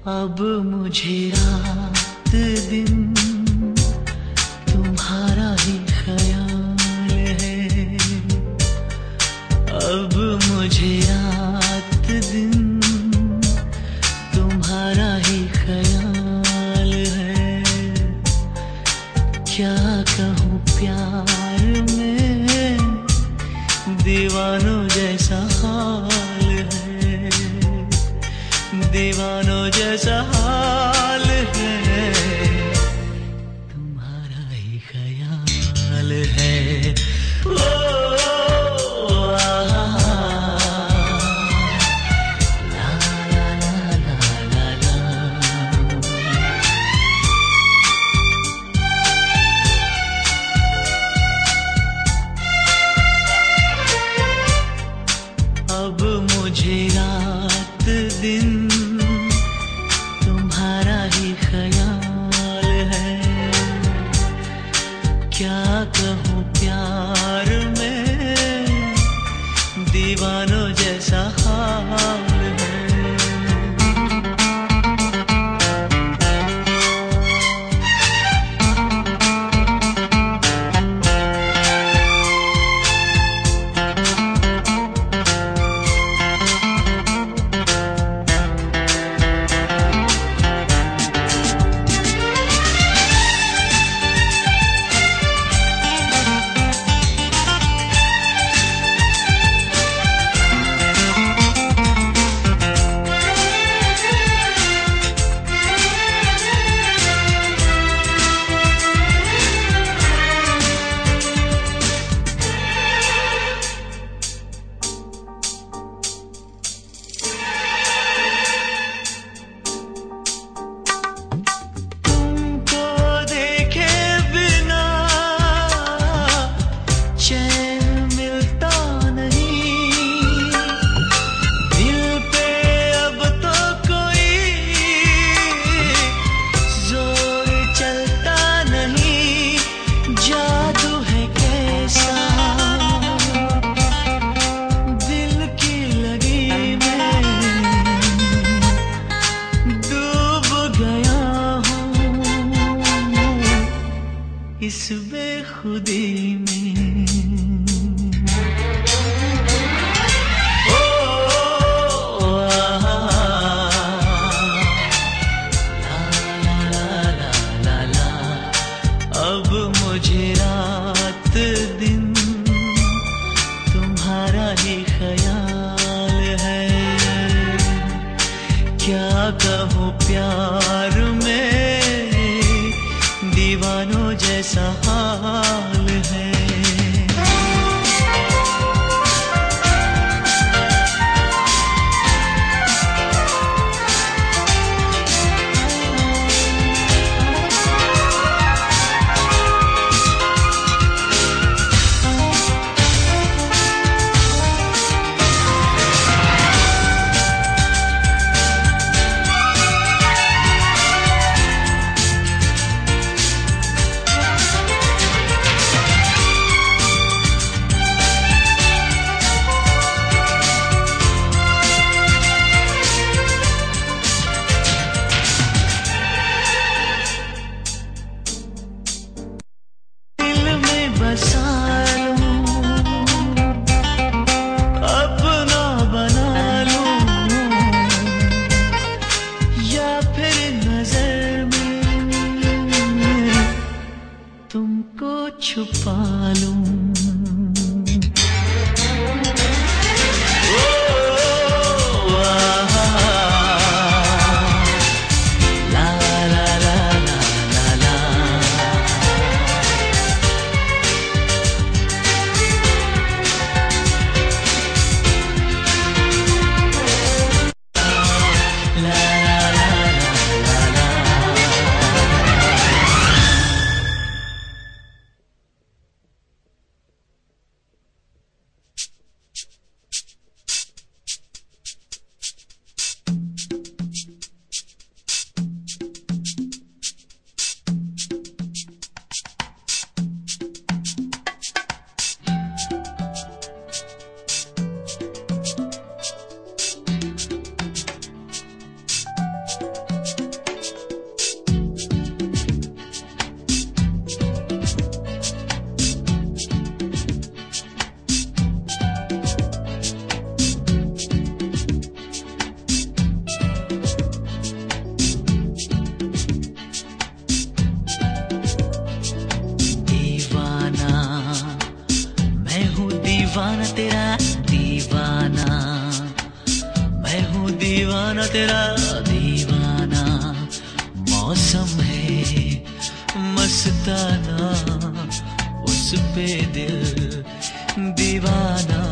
अब मुझे रात दिन तुम्हारा ही ख्याल है। अब मुझे रात दिन तुम्हारा ही ख्याल है। क्या कहूँ प्यार में दीवानों जैसा हाल है, दीवानों जैसा हाल है। तुम्हारा ही ख्याल है। ओ अब मुझे रात दिन तुम्हारा ही ख्याल है। क्या कहूँ प्यार में दीवानों जैसा हाल है। इस बेखुदी में ओ ला ला ला ला। अब मुझे रात दिन तुम्हारा ही ख्याल है। क्या कहूँ प्यार में दीवानों जैसा हाल है। अपना बना लूं या फिर नजर में तुमको छुपा लूं। दीवाना तेरा दीवाना, मैं हूँ दीवाना तेरा दीवाना। मौसम है मस्ताना, उस पे दिल दीवाना।